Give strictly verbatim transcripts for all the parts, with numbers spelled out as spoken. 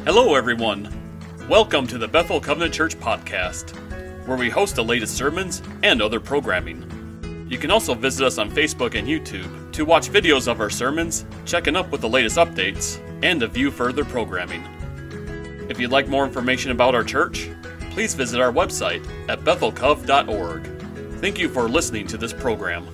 Hello, everyone. Welcome to the Bethel Covenant Church podcast, where we host the latest sermons and other programming. You can also visit us on Facebook and YouTube to watch videos of our sermons, checking up with the latest updates, and to view further programming. If you'd like more information about our church, please visit our website at bethel cov dot org. Thank you for listening to this program.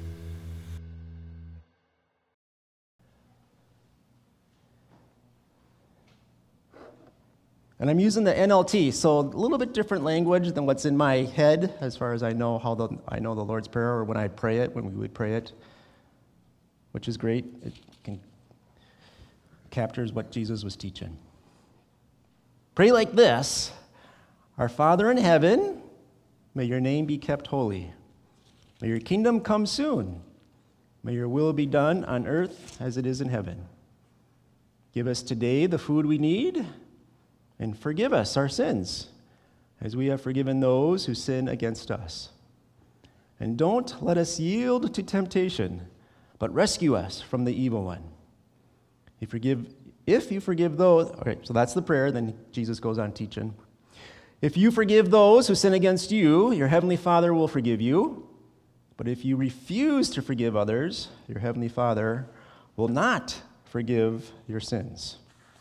And I'm using the N L T, so a little bit different language than what's in my head as far as I know how the, I know the Lord's Prayer or when I pray it, when we would pray it, which is great. It can, captures what Jesus was teaching. Pray like this: Our Father in heaven, may your name be kept holy. May your kingdom come soon. May your will be done on earth as it is in heaven. Give us today the food we need, and forgive us our sins, as we have forgiven those who sin against us. And don't let us yield to temptation, but rescue us from the evil one. If you forgive, if you forgive those, okay, so that's the prayer, then Jesus goes on teaching. If you forgive those who sin against you, your heavenly Father will forgive you. But if you refuse to forgive others, your heavenly Father will not forgive your sins.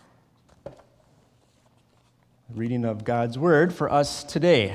Reading of God's Word for us today.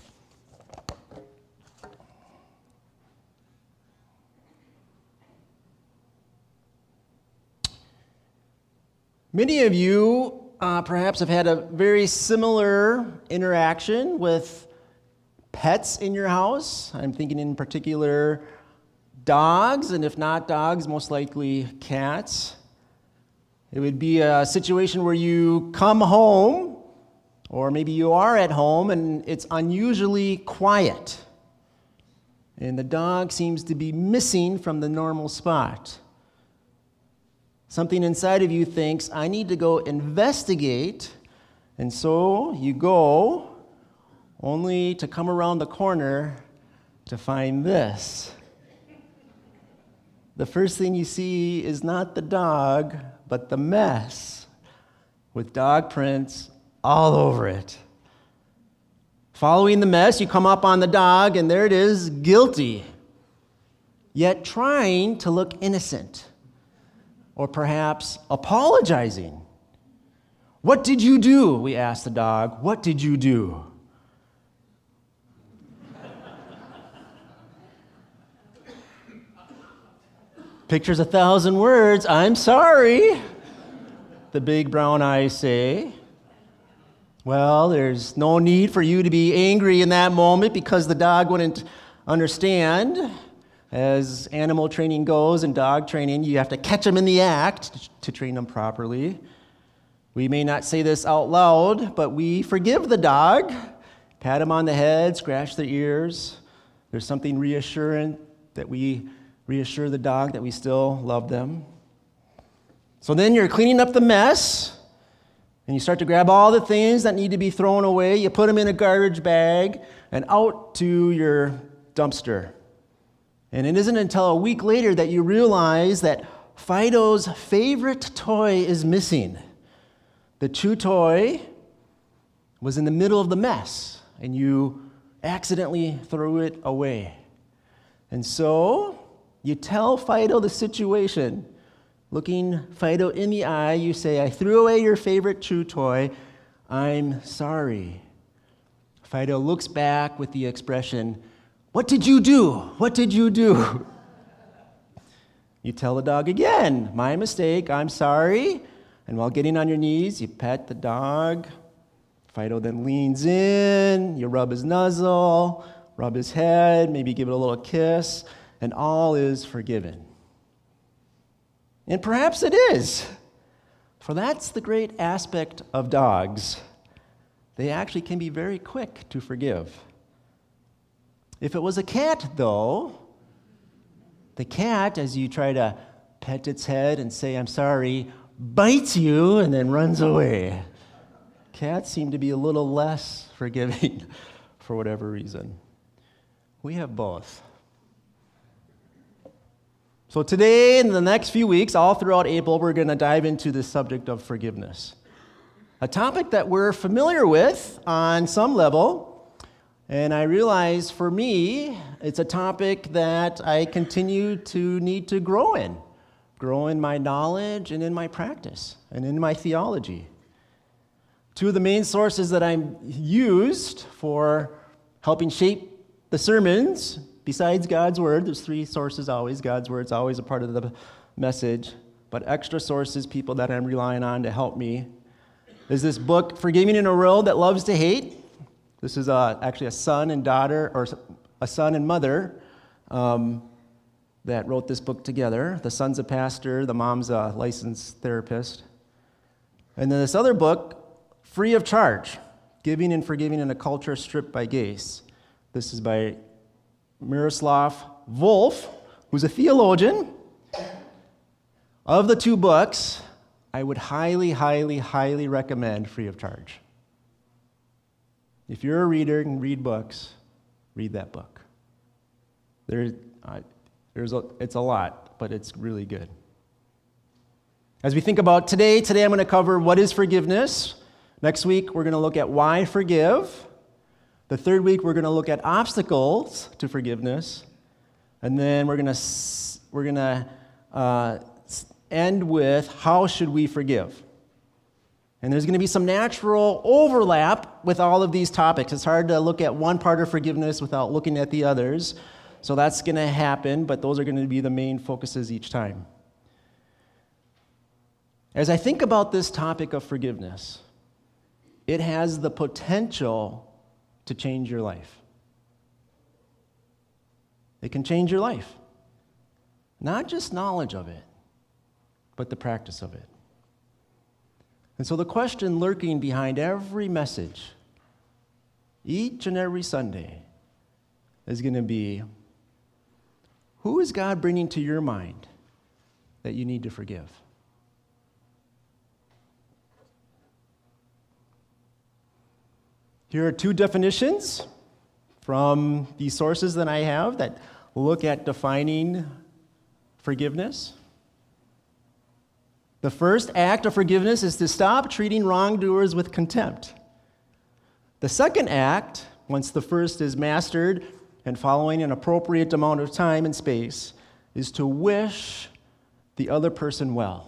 Many of you uh, perhaps have had a very similar interaction with pets in your house. I'm thinking in particular dogs, and if not dogs, most likely cats. It would be a situation where you come home, or maybe you are at home and it's unusually quiet, and the dog seems to be missing from the normal spot. Something inside of you thinks, I need to go investigate, and so you go, only to come around the corner to find this. The first thing you see is not the dog, but the mess, with dog prints all over it. Following the mess, you come up on the dog, and there it is, guilty, yet trying to look innocent, or perhaps apologizing. What did you do? We asked the dog. What did you do? Pictures a thousand words. I'm sorry, the big brown eyes say. Well, there's no need for you to be angry in that moment because the dog wouldn't understand. As animal training goes and dog training, you have to catch them in the act to train them properly. We may not say this out loud, but we forgive the dog, pat them on the head, scratch their ears. There's something reassuring that we reassure the dog that we still love them. So then you're cleaning up the mess, and you start to grab all the things that need to be thrown away. You put them in a garbage bag and out to your dumpster. And it isn't until a week later that you realize that Fido's favorite toy is missing. The chew toy was in the middle of the mess, and you accidentally threw it away. And so you tell Fido the situation. Looking Fido in the eye, you say, I threw away your favorite chew toy. I'm sorry. Fido looks back with the expression, what did you do? What did you do? You tell the dog again, my mistake, I'm sorry. And while getting on your knees, you pet the dog. Fido then leans in, you rub his nuzzle, rub his head, maybe give it a little kiss, and all is forgiven. And perhaps it is, for that's the great aspect of dogs. They actually can be very quick to forgive. If it was a cat, though, the cat, as you try to pet its head and say, I'm sorry, bites you and then runs away. Cats seem to be a little less forgiving for whatever reason. We have both. So today, in the next few weeks, all throughout April, we're going to dive into the subject of forgiveness. a topic that we're familiar with on some level, and I realize for me, it's a topic that I continue to need to grow in, grow in my knowledge and in my practice and in my theology. Two of the main sources that I'm used for helping shape the sermons, besides God's Word, there's three sources always. God's Word's always a part of the message, but extra sources, people that I'm relying on to help me, is this book, Forgiving in a World That Loves to Hate. This is uh, actually a son and daughter, or a son and mother um, that wrote this book together. The son's a pastor, the mom's a licensed therapist. And then this other book, Free of Charge, Giving and Forgiving in a Culture Stripped by Grace. This is by Miroslav Volf, who's a theologian. Of the two books, I would highly, highly, highly recommend Free of Charge. If you're a reader and read books, read that book. There, uh, there's a, it's a lot, but it's really good. As we think about today, today I'm going to cover what is forgiveness. Next week, we're going to look at why forgive. The third week, we're going to look at obstacles to forgiveness. And then we're going to we're going to uh, end with how should we forgive. And there's going to be some natural overlap with all of these topics. It's hard to look at one part of forgiveness without looking at the others. So that's going to happen, but those are going to be the main focuses each time. As I think about this topic of forgiveness, it has the potential to change your life. It can change your life. Not just knowledge of it, but the practice of it. And so the question lurking behind every message, each and every Sunday, is going to be, who is God bringing to your mind that you need to forgive? Here are two definitions from the sources that I have that look at defining forgiveness. The first act of forgiveness is to stop treating wrongdoers with contempt. The second act, once the first is mastered and following an appropriate amount of time and space, is to wish the other person well.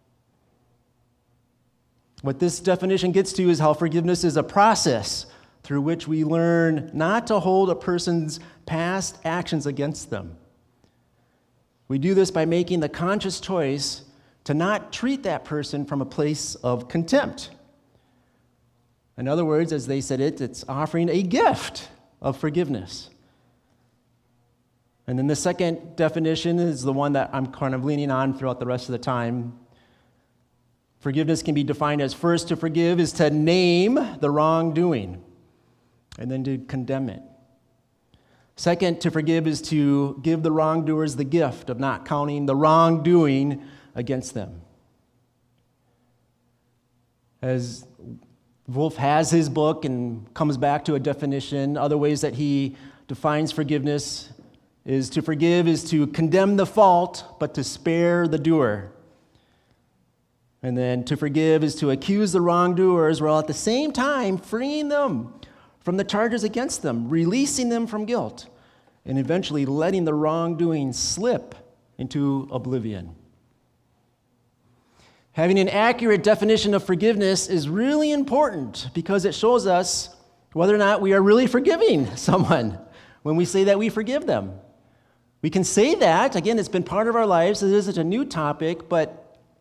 What this definition gets to is how forgiveness is a process through which we learn not to hold a person's past actions against them. We do this by making the conscious choice to not treat that person from a place of contempt. In other words, as they said it, it's offering a gift of forgiveness. And then the second definition is the one that I'm kind of leaning on throughout the rest of the time. Forgiveness can be defined as, first, to forgive is to name the wrongdoing, and then to condemn it. Second, to forgive is to give the wrongdoers the gift of not counting the wrongdoing against them. As Wolf has his book and comes back to a definition, other ways that he defines forgiveness is to forgive is to condemn the fault, but to spare the doer. And then to forgive is to accuse the wrongdoers while at the same time freeing them from the charges against them, releasing them from guilt, and eventually letting the wrongdoing slip into oblivion. Having an accurate definition of forgiveness is really important because it shows us whether or not we are really forgiving someone when we say that we forgive them. We can say that, again, it's been part of our lives, it isn't a new topic, but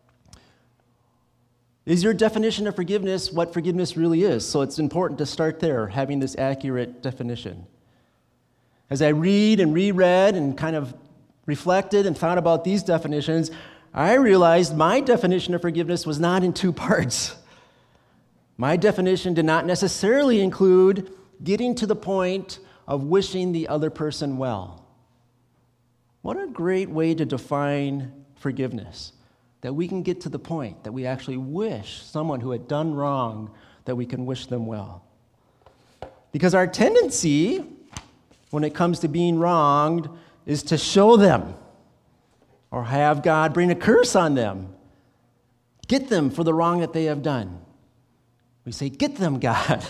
is your definition of forgiveness what forgiveness really is? So it's important to start there, having this accurate definition. As I read and reread and kind of reflected and thought about these definitions, I realized my definition of forgiveness was not in two parts. My definition did not necessarily include getting to the point of wishing the other person well. What a great way to define forgiveness. That we can get to the point that we actually wish someone who had done wrong, that we can wish them well. Because our tendency, when it comes to being wronged, is to show them or have God bring a curse on them, get them for the wrong that they have done. We say, get them, God.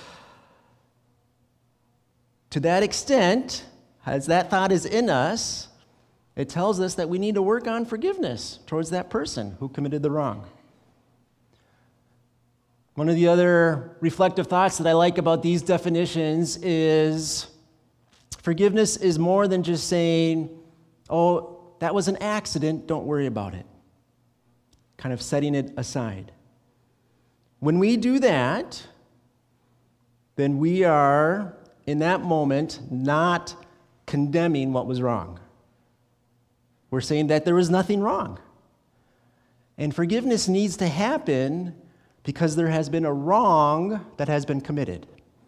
To that extent, as that thought is in us, it tells us that we need to work on forgiveness towards that person who committed the wrong. One of the other reflective thoughts that I like about these definitions is forgiveness is more than just saying, oh, that was an accident, don't worry about it. Kind of setting it aside. When we do that, then we are, in that moment, not condemning what was wrong. We're saying that there was nothing wrong. And forgiveness needs to happen because there has been a wrong that has been committed.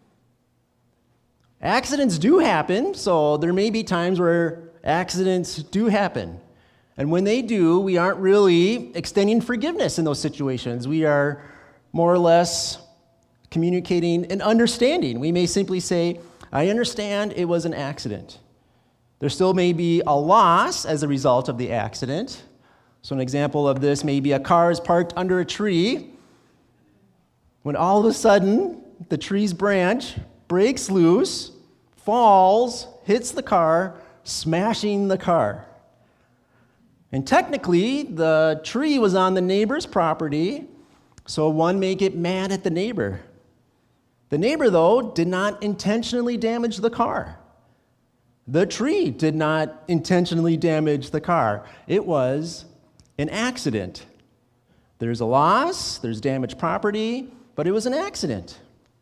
Accidents do happen, so there may be times where accidents do happen. And when they do, we aren't really extending forgiveness in those situations. We are more or less communicating an understanding. We may simply say, I understand it was an accident. There still may be a loss as a result of the accident. So an example of this may be a car is parked under a tree. When all of a sudden, the tree's branch breaks loose, falls, hits the car, smashing the car. And technically, the tree was on the neighbor's property, so one may get mad at the neighbor. The neighbor, though, did not intentionally damage the car. The tree did not intentionally damage the car. It was an accident. There's a loss, there's damaged property, but it was an accident.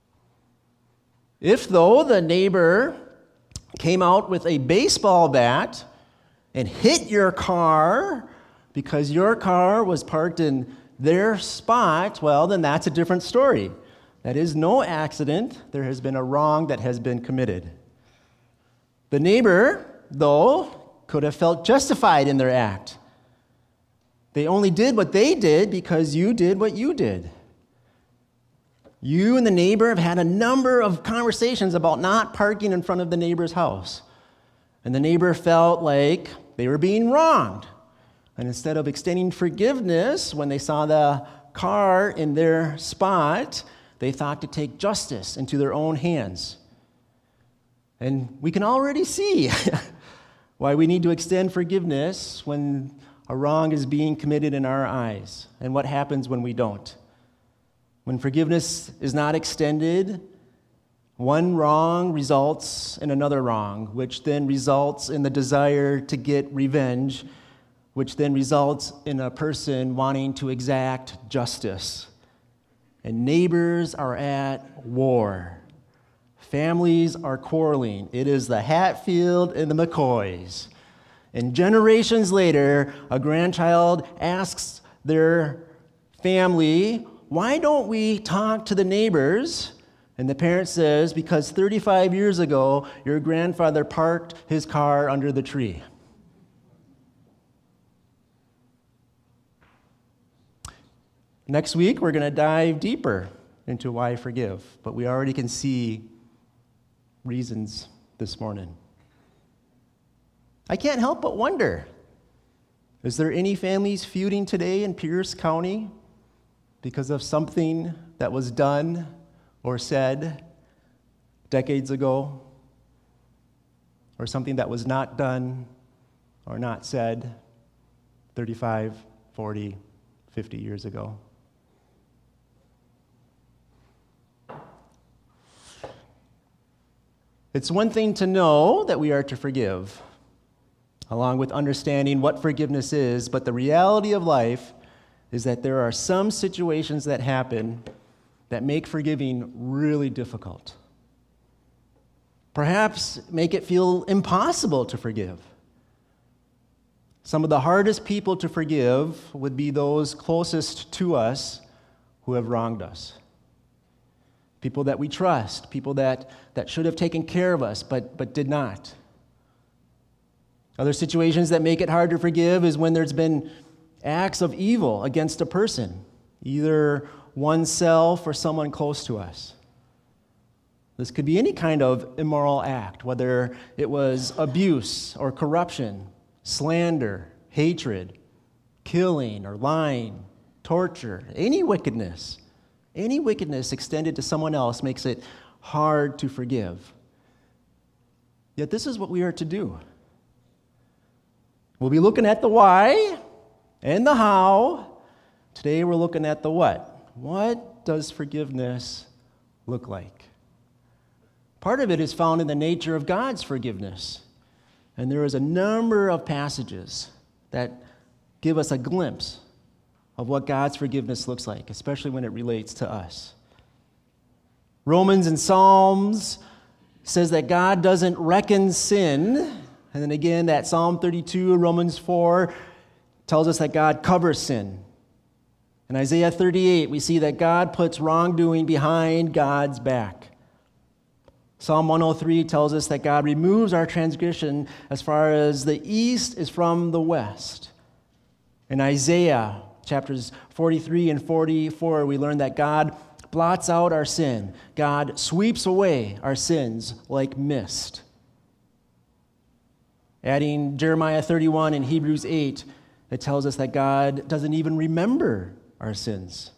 If, though, the neighbor came out with a baseball bat and hit your car because your car was parked in their spot, well, then that's a different story. That is no accident. There has been a wrong that has been committed. The neighbor, though, could have felt justified in their act. They only did what they did because you did what you did. You and the neighbor have had a number of conversations about not parking in front of the neighbor's house. And the neighbor felt like they were being wronged. And instead of extending forgiveness when they saw the car in their spot, they thought to take justice into their own hands. And we can already see why we need to extend forgiveness when a wrong is being committed in our eyes, and what happens when we don't. When forgiveness is not extended, one wrong results in another wrong, which then results in the desire to get revenge, which then results in a person wanting to exact justice. And neighbors are at war. Families are quarreling. It is the Hatfield and the McCoys. And generations later, a grandchild asks their family, why don't we talk to the neighbors? And the parent says, because thirty-five years ago, your grandfather parked his car under the tree. Next week, we're going to dive deeper into why forgive, but we already can see reasons this morning. I can't help but wonder, is there any families feuding today in Pierce County because of something that was done or said decades ago, or something that was not done or not said thirty-five, forty, fifty years ago? It's one thing to know that we are to forgive, along with understanding what forgiveness is, but the reality of life is that there are some situations that happen that make forgiving really difficult. Perhaps make it feel impossible to forgive. Some of the hardest people to forgive would be those closest to us who have wronged us. People that we trust, people that, that should have taken care of us but, but did not. Other situations that make it hard to forgive is when there's been acts of evil against a person, either oneself or someone close to us. This could be any kind of immoral act, whether it was abuse or corruption, slander, hatred, killing or lying, torture, any wickedness. Any wickedness extended to someone else makes it hard to forgive. Yet this is what we are to do. We'll be looking at the why and the how. Today we're looking at the what. What does forgiveness look like? Part of it is found in the nature of God's forgiveness. And there is a number of passages that give us a glimpse of what God's forgiveness looks like, especially when it relates to us. Romans and Psalms says that God doesn't reckon sin. And then again, that Psalm thirty-two, Romans four, tells us that God covers sin. In Isaiah thirty-eight, we see that God puts wrongdoing behind God's back. Psalm one oh three tells us that God removes our transgression as far as the east is from the west. In Isaiah chapters forty-three and forty-four, we learn that God blots out our sin. God sweeps away our sins like mist. Adding Jeremiah thirty-one and Hebrews eight, it tells us that God doesn't even remember our sins.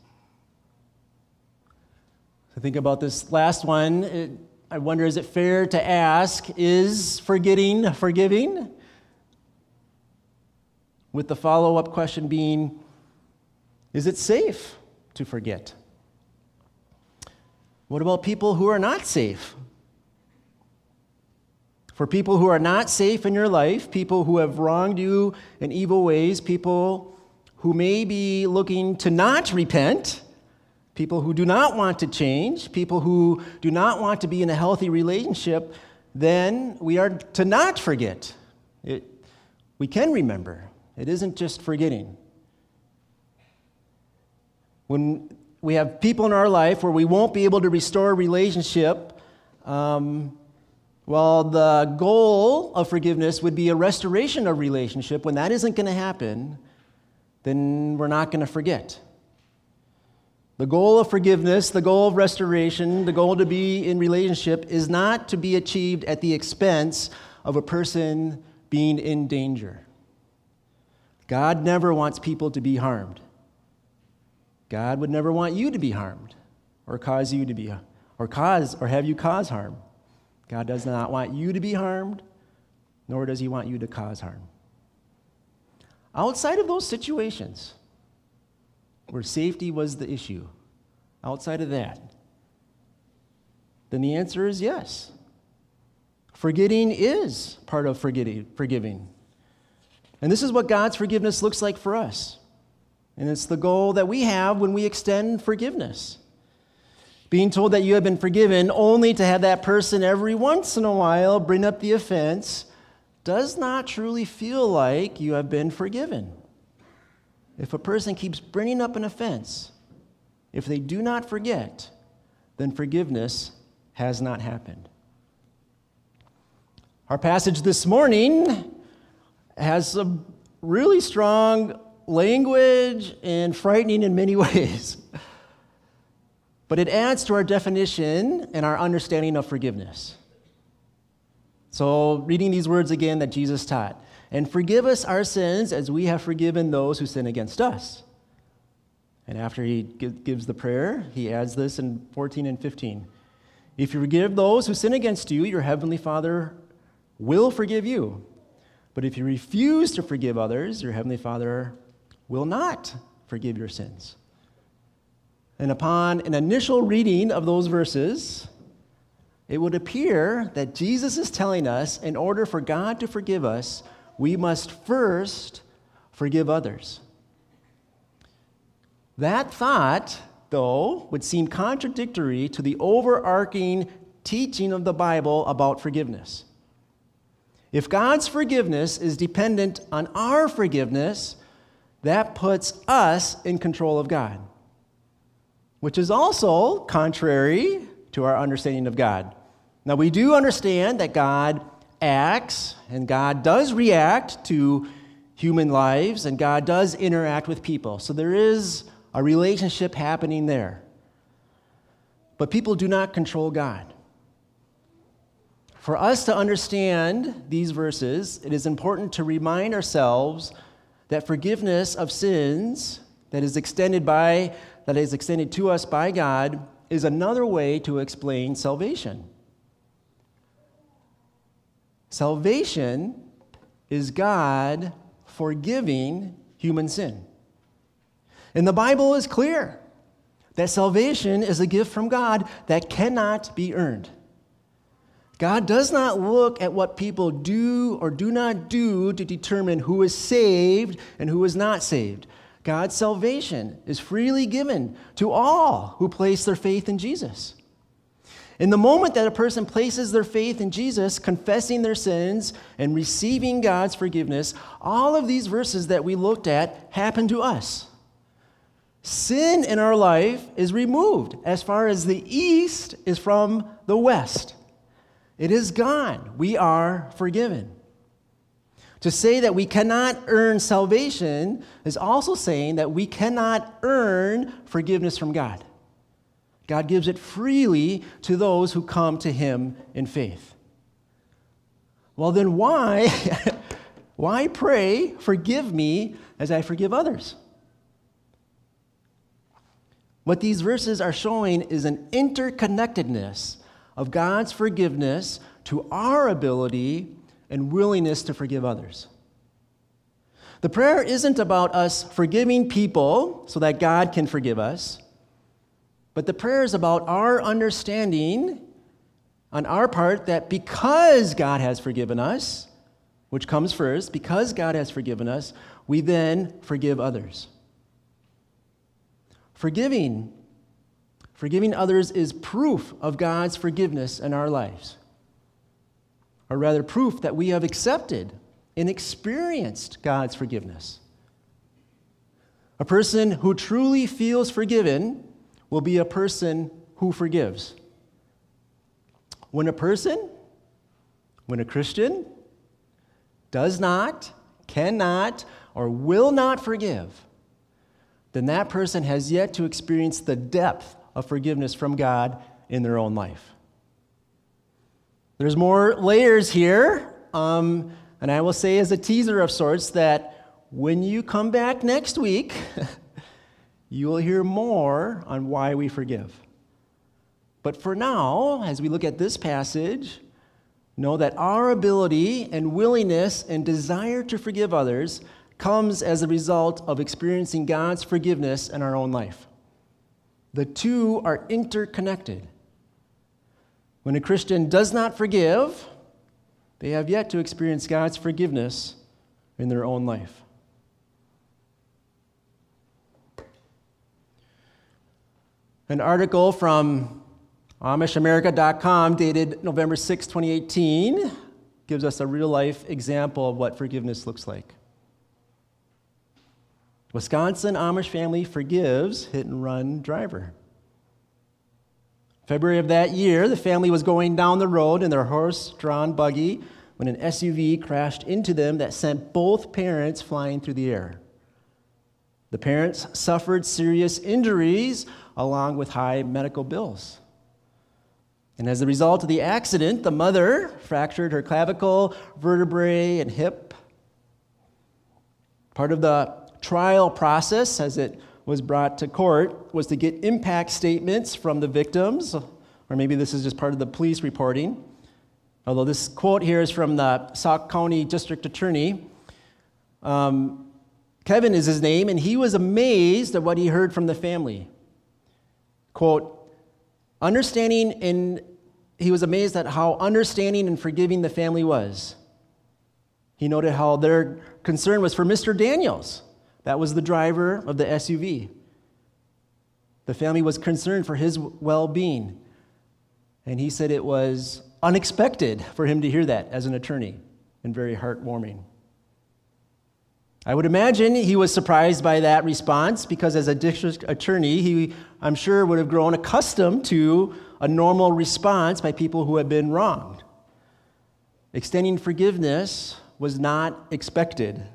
So think about this last one. It, I wonder, is it fair to ask, is forgetting forgiving? With the follow-up question being, is it safe to forget? What about people who are not safe? For people who are not safe in your life, people who have wronged you in evil ways, people who may be looking to not repent, people who do not want to change, people who do not want to be in a healthy relationship, then we are to not forget. It, we can remember. It isn't just forgetting. When we have people in our life where we won't be able to restore a relationship, um, well, the goal of forgiveness would be a restoration of relationship. When that isn't going to happen, then we're not going to forget. The goal of forgiveness, the goal of restoration, the goal to be in relationship is not to be achieved at the expense of a person being in danger. God never wants people to be harmed. God would never want you to be harmed or cause you to be, or cause, or have you cause harm. God does not want you to be harmed, nor does he want you to cause harm. Outside of those situations where safety was the issue, outside of that, then the answer is yes. Forgetting is part of forgetting, forgiving. And this is what God's forgiveness looks like for us. And it's the goal that we have when we extend forgiveness. Being told that you have been forgiven only to have that person every once in a while bring up the offense does not truly feel like you have been forgiven. If a person keeps bringing up an offense, if they do not forget, then forgiveness has not happened. Our passage this morning has some really strong language and frightening in many ways. But it adds to our definition and our understanding of forgiveness. So, reading these words again that Jesus taught. And forgive us our sins as we have forgiven those who sin against us. And after he gives the prayer, he adds this in fourteen and fifteen. If you forgive those who sin against you, your heavenly Father will forgive you. But if you refuse to forgive others, your heavenly Father will not forgive your sins. And upon an initial reading of those verses, it would appear that Jesus is telling us in order for God to forgive us, we must first forgive others. That thought, though, would seem contradictory to the overarching teaching of the Bible about forgiveness. If God's forgiveness is dependent on our forgiveness, that puts us in control of God, which is also contrary to our understanding of God. Now, we do understand that God acts and God does react to human lives and God does interact with people. So there is a relationship happening there. But people do not control God. For us to understand these verses, it is important to remind ourselves that forgiveness of sins that is extended by that is extended to us by God is another way to explain salvation. Salvation is God forgiving human sin. And the Bible is clear that salvation is a gift from God that cannot be earned. God does not look at what people do or do not do to determine who is saved and who is not saved. God's salvation is freely given to all who place their faith in Jesus. In the moment that a person places their faith in Jesus, confessing their sins and receiving God's forgiveness, all of these verses that we looked at happen to us. Sin in our life is removed as far as the east is from the west. It is gone. We are forgiven. To say that we cannot earn salvation is also saying that we cannot earn forgiveness from God. God gives it freely to those who come to him in faith. Well, then why, why pray, forgive me as I forgive others? What these verses are showing is an interconnectedness of God's forgiveness to our ability and willingness to forgive others. The prayer isn't about us forgiving people so that God can forgive us, but the prayer is about our understanding on our part that because God has forgiven us, which comes first, because God has forgiven us, we then forgive others. Forgiving, forgiving others is proof of God's forgiveness in our lives, or rather proof that we have accepted and experienced God's forgiveness. A person who truly feels forgiven will be a person who forgives. When a person, when a Christian does not, cannot, or will not forgive, then that person has yet to experience the depth of forgiveness from God in their own life. There's more layers here, um, and I will say as a teaser of sorts that when you come back next week, you will hear more on why we forgive. But for now, as we look at this passage, know that our ability and willingness and desire to forgive others comes as a result of experiencing God's forgiveness in our own life. The two are interconnected. When a Christian does not forgive, they have yet to experience God's forgiveness in their own life. An article from Amish America dot com dated November sixth, twenty eighteen gives us a real-life example of what forgiveness looks like. Wisconsin Amish family forgives hit-and-run driver. February of that year, the family was going down the road in their horse-drawn buggy when an S U V crashed into them that sent both parents flying through the air. The parents suffered serious injuries along with high medical bills. And as a result of the accident, the mother fractured her clavicle, vertebrae, and hip. Part of the trial process, as it was brought to court, was to get impact statements from the victims, or maybe this is just part of the police reporting. Although this quote here is from the Sauk County District Attorney. Um, Kevin is his name, and he was amazed at what he heard from the family. Quote, understanding and he was amazed at how understanding and forgiving the family was. He noted how their concern was for Mister Daniels. That was the driver of the S U V. The family was concerned for his well-being. And he said it was unexpected for him to hear that as an attorney, and very heartwarming. I would imagine he was surprised by that response because as a district attorney, he, I'm sure, would have grown accustomed to a normal response by people who had been wronged. Extending forgiveness was not expected.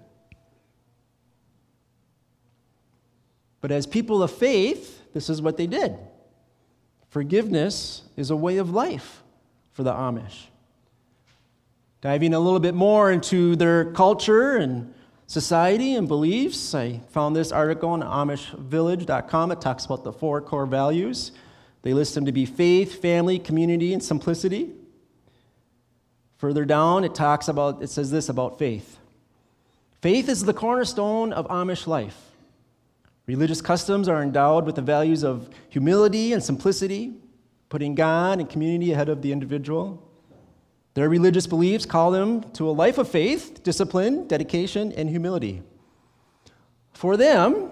But as people of faith, this is what they did. Forgiveness is a way of life for the Amish. Diving a little bit more into their culture and society and beliefs. I found this article on amish village dot com. It talks about the four core values. They list them to be faith, family, community, and simplicity. Further down, it talks about, it says this about faith. Faith is the cornerstone of Amish life. Religious customs are endowed with the values of humility and simplicity, putting God and community ahead of the individual. Their religious beliefs call them to a life of faith, discipline, dedication, and humility. For them,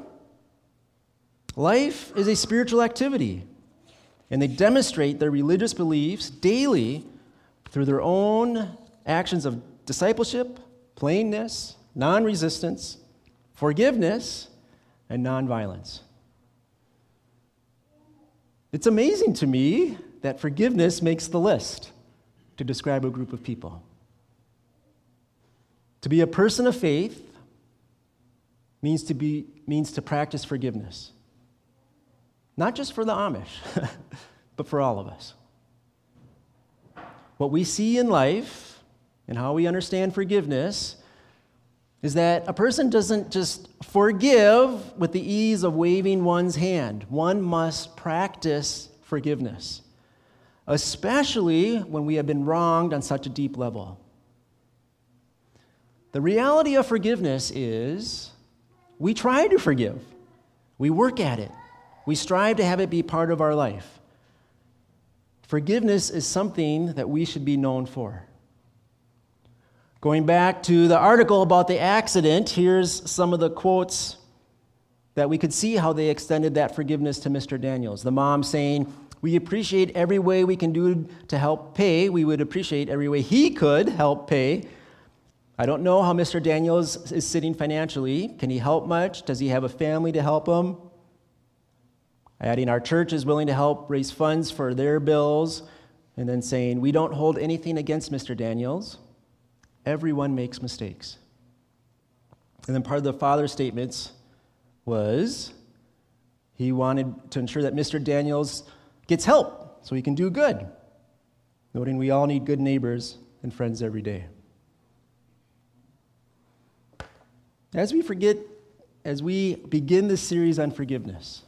life is a spiritual activity, and they demonstrate their religious beliefs daily through their own actions of discipleship, plainness, non-resistance, forgiveness, and nonviolence. It's amazing to me that forgiveness makes the list to describe a group of people. To be a person of faith means to be means to practice forgiveness. Not just for the Amish, but for all of us. What we see in life and how we understand forgiveness is that a person doesn't just forgive with the ease of waving one's hand. One must practice forgiveness, especially when we have been wronged on such a deep level. The reality of forgiveness is we try to forgive. We work at it. We strive to have it be part of our life. Forgiveness is something that we should be known for. Going back to the article about the accident, here's some of the quotes that we could see how they extended that forgiveness to Mister Daniels. The mom saying, "We appreciate every way we can do to help pay. We would appreciate every way he could help pay. I don't know how Mister Daniels is sitting financially. Can he help much? Does he have a family to help him?" Adding, "Our church is willing to help raise funds for their bills." And then saying, "We don't hold anything against Mister Daniels. Everyone makes mistakes." And then part of the father's statements was he wanted to ensure that Mister Daniels gets help so he can do good, noting we all need good neighbors and friends every day. As we forget, as we begin this series on forgiveness,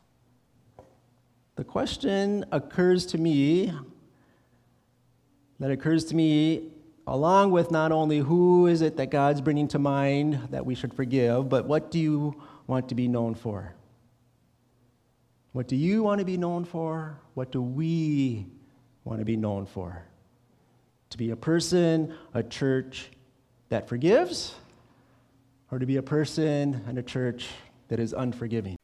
the question occurs to me, that occurs to me along with not only who is it that God's bringing to mind that we should forgive, but what do you want to be known for? What do you want to be known for? What do we want to be known for? To be a person, a church that forgives, or to be a person and a church that is unforgiving?